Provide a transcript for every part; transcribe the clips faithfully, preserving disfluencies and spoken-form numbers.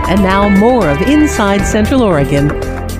And now more of Inside Central Oregon.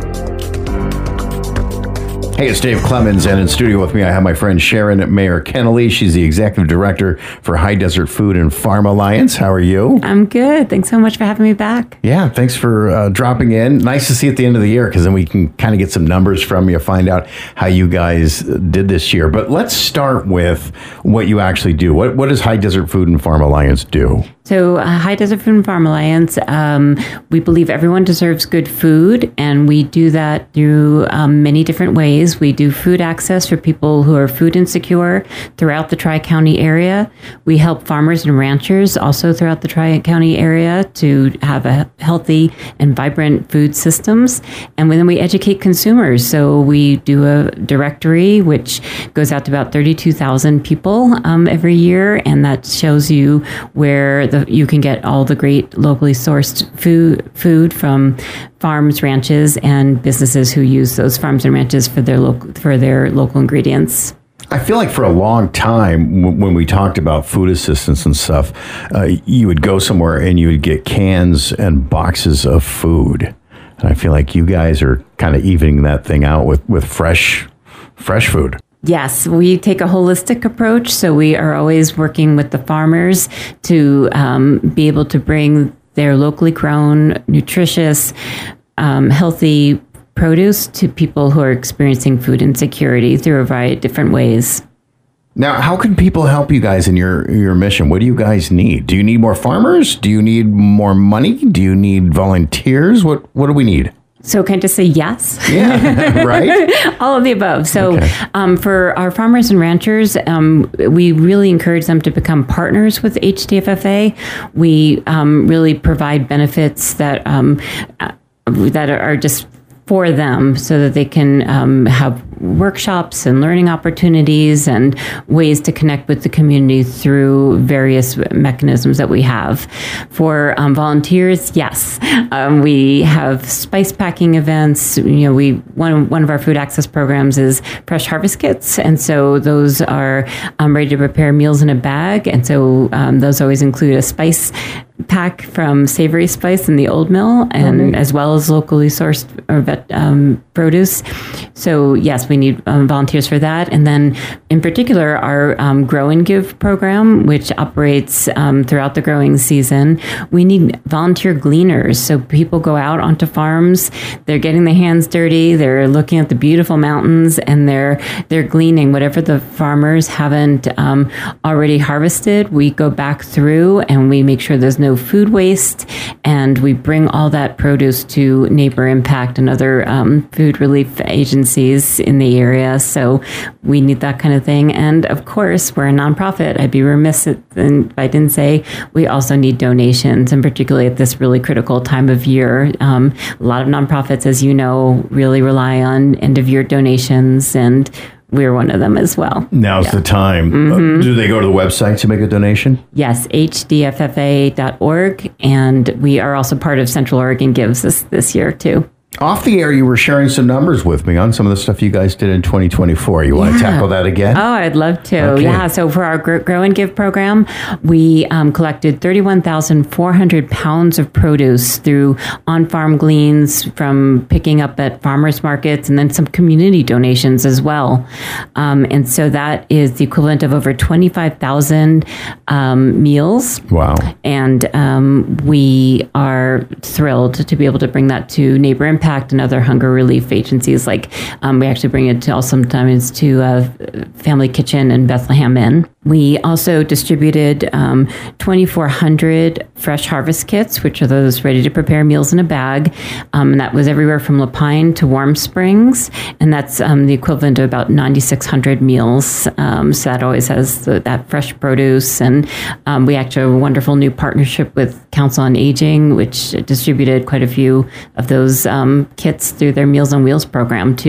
Hey, it's Dave Clemens, and in studio with me, I have my friend Sharon Mayer Kennelly. She's the Executive Director for High Desert Food and Farm Alliance. How are you? I'm good. Thanks so much for having me back. Yeah, thanks for uh, dropping in. Nice to see you at the end of the year, because then we can kind of get some numbers from you, find out how you guys did this year. But let's start with what you actually do. What, what does High Desert Food and Farm Alliance do? So uh, High Desert Food and Farm Alliance, um, we believe everyone deserves good food, and we do that through um, many different ways. We do food access for people who are food insecure throughout the Tri-County area. We help farmers and ranchers also throughout the Tri-County area to have a healthy and vibrant food systems. And then we educate consumers. So we do a directory, which goes out to about thirty-two thousand people um, every year, and that shows you where the you can get all the great locally sourced food food from farms, ranches, and businesses who use those farms and ranches for their local for their local ingredients. I feel like for a long time, w- when we talked about food assistance and stuff, uh, you would go somewhere and you would get cans and boxes of food. And I feel like you guys are kind of evening that thing out with, with fresh, fresh food. Yes, we take a holistic approach. So we are always working with the farmers to um, be able to bring their locally grown, nutritious, um, healthy produce to people who are experiencing food insecurity through a variety of different ways. Now, how can people help you guys in your, your mission? What do you guys need? Do you need more farmers? Do you need more money? Do you need volunteers? What what do we need? So can I just say yes? Yeah, right? All of the above. So okay. um, for our farmers and ranchers, um, we really encourage them to become partners with H D F F A. We um, really provide benefits that um, uh, that are just for them so that they can um, have workshops and learning opportunities and ways to connect with the community through various mechanisms that we have. For um, volunteers, yes, um, we have spice packing events. You know, we one one of our food access programs is fresh harvest kits, and so those are um, ready to prepare meals in a bag, and so um, those always include a spice pack from Savory Spice in the Old Mill, and mm-hmm. as well as locally sourced or vet, um, produce. So yes, we need um, volunteers for that. And then in particular, our um, Grow and Give program, which operates um, throughout the growing season, we need volunteer gleaners. So people go out onto farms, they're getting their hands dirty, they're looking at the beautiful mountains, and they're they're gleaning whatever the farmers haven't um, already harvested. We go back through and we make sure there's no food waste, and we bring all that produce to Neighbor Impact and other um, food relief agencies in the area. So we need that kind of thing. And of course, we're a nonprofit. I'd be remiss if I didn't say we also need donations, and particularly at this really critical time of year. Um, a lot of nonprofits, as you know, really rely on end of year donations, and we're one of them as well. Now's yeah. the time. Mm-hmm. Uh, do they go to the website to make a donation? Yes, H D F F A dot org. And we are also part of Central Oregon Gives this, this year, too. Off the air, you were sharing some numbers with me on some of the stuff you guys did in twenty twenty-four. You yeah. want to tackle that again? Oh, I'd love to. Okay. Yeah. So for our Grow and Give program, we um, collected thirty-one thousand four hundred pounds of produce through on-farm gleans from picking up at farmers markets, and then some community donations as well. Um, and so that is the equivalent of over twenty-five thousand um, meals. Wow. And um, we are thrilled to be able to bring that to Neighbor Impact and other hunger relief agencies. Like um, we actually bring it to also sometimes to uh, Family Kitchen and Bethlehem Inn. We also distributed um, twenty-four hundred fresh harvest kits, which are those ready to prepare meals in a bag. Um, and that was everywhere from Lapine to Warm Springs. And that's um, the equivalent of about ninety-six hundred meals. Um, so that always has the, that fresh produce. And um, we actually have a wonderful new partnership with Council on Aging, which distributed quite a few of those um, kits through their Meals on Wheels program, too. Wow.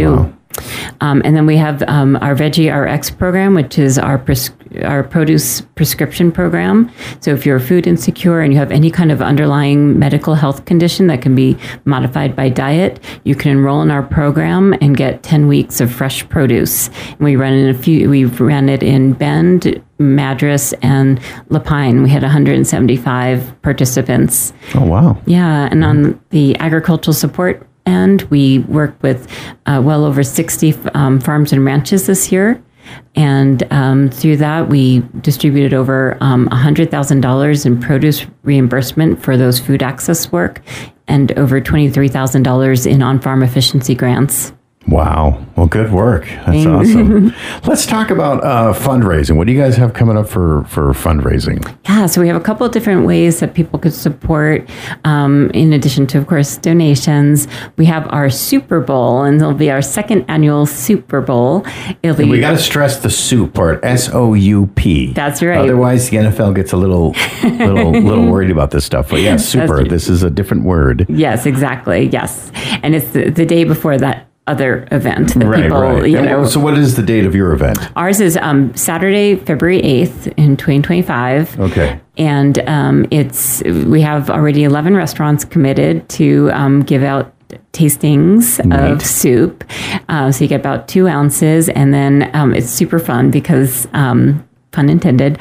Um, and then we have um, our Veggie R X program, which is our pres- our produce prescription program. So if you're food insecure and you have any kind of underlying medical health condition that can be modified by diet, you can enroll in our program and get ten weeks of fresh produce. And we run in a few. We ran it in Bend, Madras, and Lapine. We had one hundred seventy-five participants. Oh wow! Yeah, and on the agricultural support end, we worked with uh, well over sixty um, farms and ranches this year. And um, through that, we distributed over um, one hundred thousand dollars in produce reimbursement for those food access work and over twenty-three thousand dollars in on-farm efficiency grants. Wow. Well, good work. That's awesome. Let's talk about uh, fundraising. What do you guys have coming up for, for fundraising? Yeah, so we have a couple of different ways that people could support. Um, in addition to, of course, donations, we have our Super Bowl, and it'll be our second annual Super Bowl. It'll be, and we got to stress the soup part, S O U P. That's right. Otherwise, the N F L gets a little, little, little worried about this stuff. But yeah, super. This is a different word. Yes, exactly. Yes, and it's the, the day before that other event that right, people, right. you and know. So what is the date of your event? Ours is um, Saturday, February eighth in twenty twenty-five. Okay. And um, it's we have already eleven restaurants committed to um, give out tastings Neat. of soup. Uh, so you get about two ounces, and then um, it's super fun because, um, pun intended,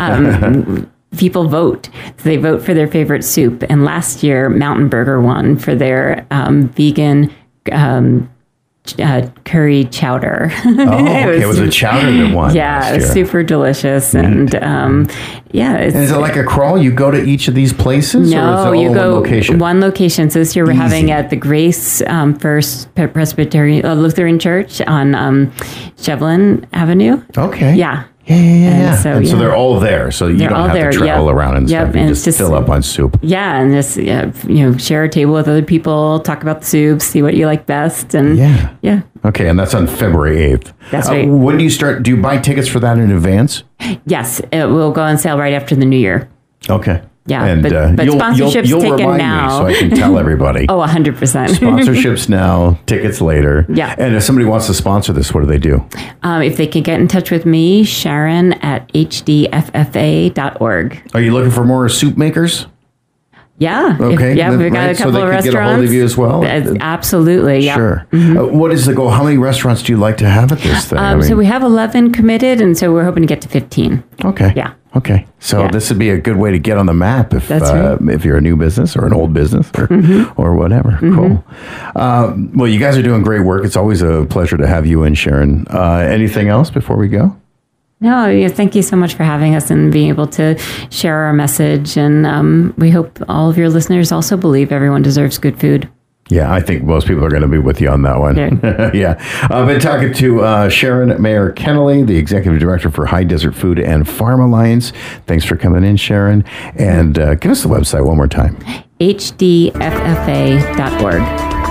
um, people vote. So they vote for their favorite soup. And last year, Mountain Burger won for their um, vegan um Uh, curry chowder. Oh, okay. it, was, it was a chowder that won. Yeah, it was super delicious. And um, yeah. It's, and is it like a crawl? You go to each of these places? No, or is it all you go one location? One location. So this year we're Easy. having at the Grace um, First Presbyterian uh, Lutheran Church on um, Shevlin Avenue. Okay. Yeah. Yeah, yeah, yeah. And yeah. so, and so yeah. they're all there, so you They're don't all have there, to travel yep. around and Yep, stuff. You and just, just- fill up on soup. Yeah, and just uh, you know, share a table with other people, talk about the soups, see what you like best, and Yeah. yeah. Okay, and that's on February eighth. That's Uh, right. when do you start? Do you buy tickets for that in advance? Yes, it will go on sale right after the new year. Okay. Yeah, and but- uh, but you'll, sponsorship's you'll, you'll taken remind now. me so I can tell everybody. Oh, one hundred percent. Sponsorships now, tickets later. Yeah. And if somebody wants to sponsor this, what do they do? Um, if they can get in touch with me, Sharon at h d f f a dot org. Are you looking for more soup makers? Yeah. Okay, If, yeah, then- we've got right, a so couple they of could get restaurants. a hold of you as well? Uh, Absolutely. Yeah. Sure. Uh, what is the goal? How many restaurants do you like to have at this thing? I Um, mean- so we have eleven committed, and so we're hoping to get to fifteen. Okay. Yeah. Okay. So Yeah. this would be a good way to get on the map if That's uh, right. if you're a new business or an old business or, Mm-hmm. or whatever. Cool. Um, well, you guys are doing great work. It's always a pleasure to have you in, Sharon. Uh, anything else before we go? No, yeah, thank you so much for having us and being able to share our message. And um, we hope all of your listeners also believe everyone deserves good food. Yeah, I think most people are going to be with you on that one. Yeah. yeah. I've been talking to uh, Sharon Mayer Kennelly, the Executive Director for High Desert Food and Farm Alliance. Thanks for coming in, Sharon. And uh, give us the website one more time. h d f f a dot org.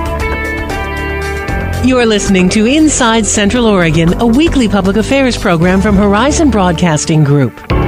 You're listening to Inside Central Oregon, a weekly public affairs program from Horizon Broadcasting Group.